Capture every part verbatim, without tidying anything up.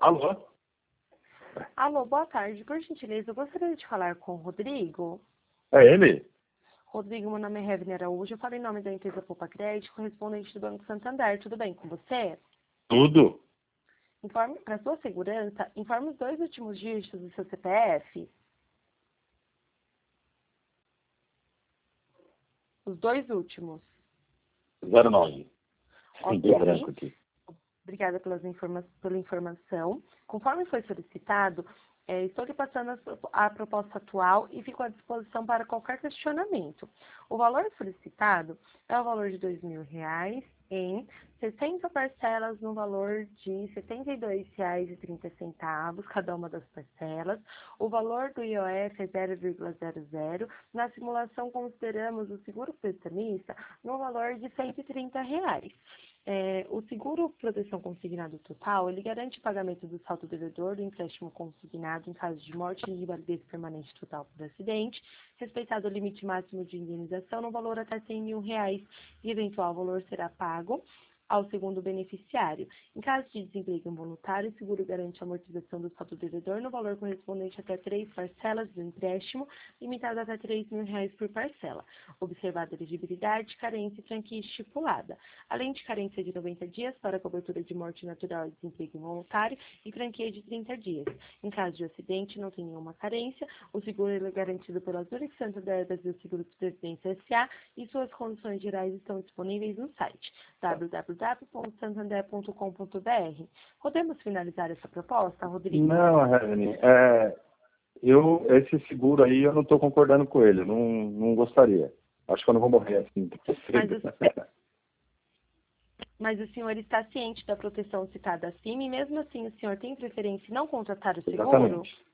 Alô? Alô, boa tarde. Por gentileza, eu gostaria de falar com o Rodrigo. É ele? Rodrigo, meu nome é Revner Araújo. Eu falo em nome da empresa Poupa Crédito, correspondente do Banco Santander. Tudo bem com você? Tudo. Informe, para sua segurança, informe os dois últimos dígitos do seu C P F. Os dois últimos. zero nove. Sim, deu Ok. branco aqui. Obrigada pelas informa pela informação. Conforme foi solicitado, é, estou lhe passando a, a proposta atual e fico à disposição para qualquer questionamento. O valor solicitado é o valor de dois mil reais em sessenta parcelas no valor de setenta e dois reais e trinta centavos, cada uma das parcelas. O valor do I O F é zero vírgula zero zero. Na simulação, consideramos o seguro prestamista no valor de cento e trinta reais. É, o seguro proteção consignado total, ele garante o pagamento do saldo devedor do empréstimo consignado em caso de morte e invalidez permanente total por acidente, respeitado o limite máximo de indenização no valor até cem mil reais, e eventual valor será pago ao segundo beneficiário. Em caso de desemprego involuntário, o seguro garante a amortização do saldo devedor no valor correspondente até três parcelas do empréstimo, limitado até três mil reais por parcela, observada a elegibilidade, carência e franquia estipulada, além de carência de noventa dias para cobertura de morte natural e desemprego involuntário e franquia de trinta dias. Em caso de acidente, não tem nenhuma carência, o seguro é garantido pela Zurich Santander Brasil Seguros de Previdência S A e suas condições gerais estão disponíveis no site w w w ponto santander ponto com ponto b r. Podemos finalizar essa proposta, Rodrigo? Não, Revni, é, eu, esse seguro aí eu não estou concordando com ele, não, não gostaria. Acho que eu não vou morrer assim. Mas o, mas o senhor está ciente da proteção citada acima e mesmo assim o senhor tem preferência em não contratar o seguro? Exatamente.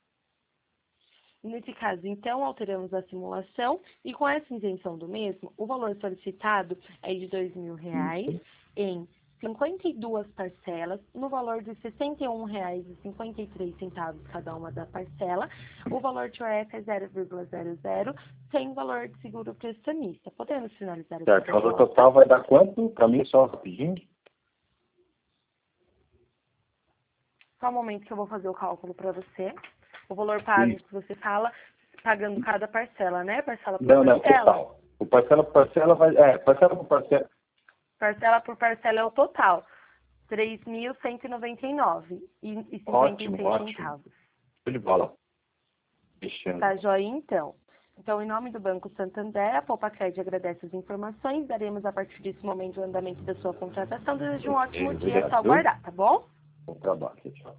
Nesse caso, então, alteramos a simulação e com essa isenção do mesmo, o valor solicitado é de dois mil reais em cinquenta e duas parcelas, no valor de sessenta e um reais e cinquenta e três centavos cada uma da parcela. O valor de I O F é zero vírgula zero zero, sem valor de seguro prestamista. Podemos finalizar essa Certo, o valor proposta? total vai dar quanto? Para mim, só rapidinho. Só um momento que eu vou fazer o cálculo para você. O valor pago Sim. que você fala, pagando cada parcela, né? Parcela por Não, não, parcela. total. O parcela por parcela vai... É, parcela por parcela. Parcela por parcela é o total. três mil cento e noventa e nove reais e cinquenta e Ótimo, seis ótimo. centavos. Show de bola. Fechando. Tá joia, então? Então, em nome do Banco Santander, a Poupa Crédito agradece as informações. Daremos, a partir desse momento, o andamento da sua contratação. Desejo um ótimo dia. É só Obrigado. aguardar, tá bom? Bom trabalho. Tchau.